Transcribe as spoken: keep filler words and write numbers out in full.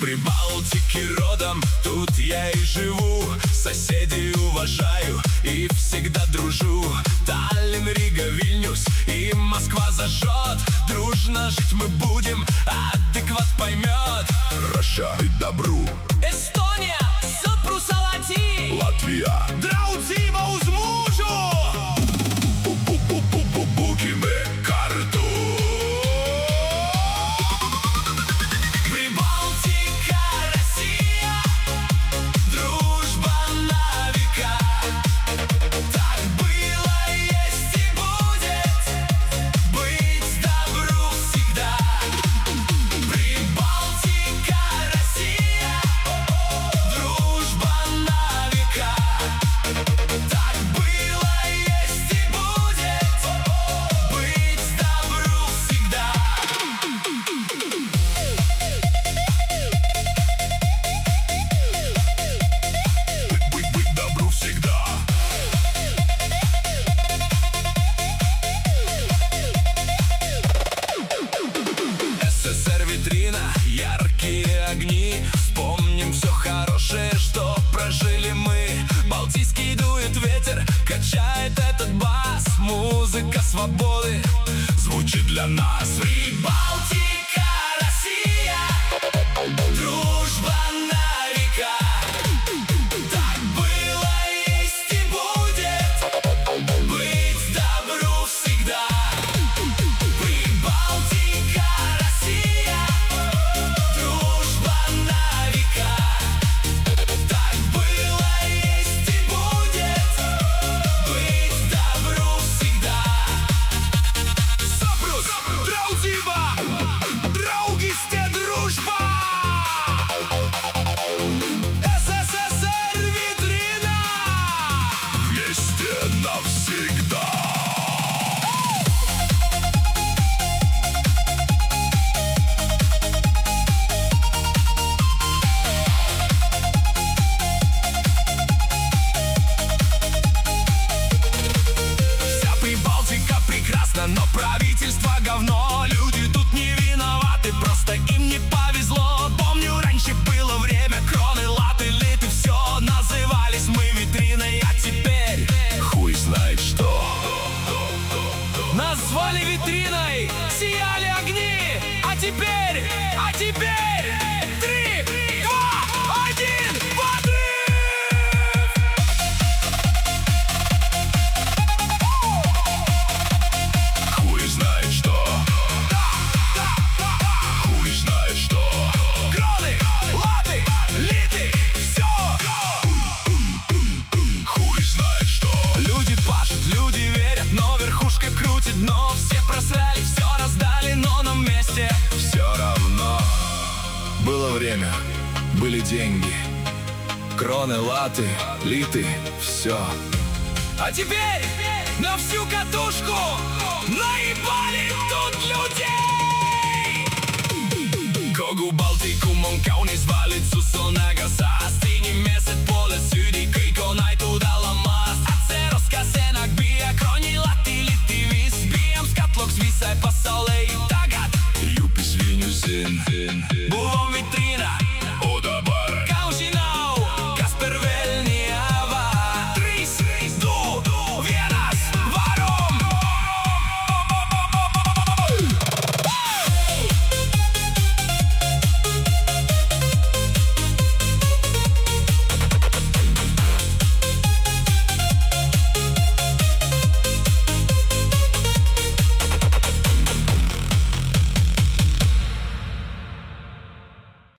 Прибалтики родом, тут я и живу. Соседей уважаю и всегда дружу. Таллин, Рига, Вильнюс и Москва зажжет. Дружно жить мы будем, адекват поймет. Russia и добру. Эстония, Сапру-Салати. Латвия, Draudzība uz mūžu! Būkime kartu. Прибалтика, Россия, дружба на века. Так было, есть и будет, быть добру всегда. Прибалтика, Россия, дружба на века. Так было, есть и будет, быть добру всегда. Быть, быть добру всегда. СССР витрина, яркие огни. Вспомним все хорошее, что прожили мы. Балтийский дует ветер, качает этот бас. Музыка свободы звучит для нас. Прибалтика, Россия, дружба на века. Так было, есть и будет, быть добру всегда. Прибалтика, Россия, дружба на века. Так было, есть и будет, быть добру всегда. Сапрус, Draudzība, draugiste дружба. СССР витрина. Вместе навсегда. Вся Прибалтика прекрасна, но правительство говно. Люди тут не виноваты, просто им не повезло. Помню, раньше было время, кроны, латы, литы, все. Назывались мы витриной, а теперь Хуй знает что. назвали витриной, сияли огни. А теперь, а теперь три, два, один, подрыв! Хуй знает что. Хуй знает что. Кроны, латы, литы, все. Хуй знает что. Люди пашут, люди верят, но верхушка крутит. Но все просрали, все раздали, но на месте Все равно. Было время, были деньги. Кроны, латы, литы, все. А теперь на всю катушку наебали тут людей. Kogu Baltikumon kaunis valitsus on ägasa. Inimesed pole süüdi, kõik on aitud alamas. Atseroskasenak bija kroni lati liti viis. Bijam skatloks visai pasaulē tagad. Jupis viņu zina.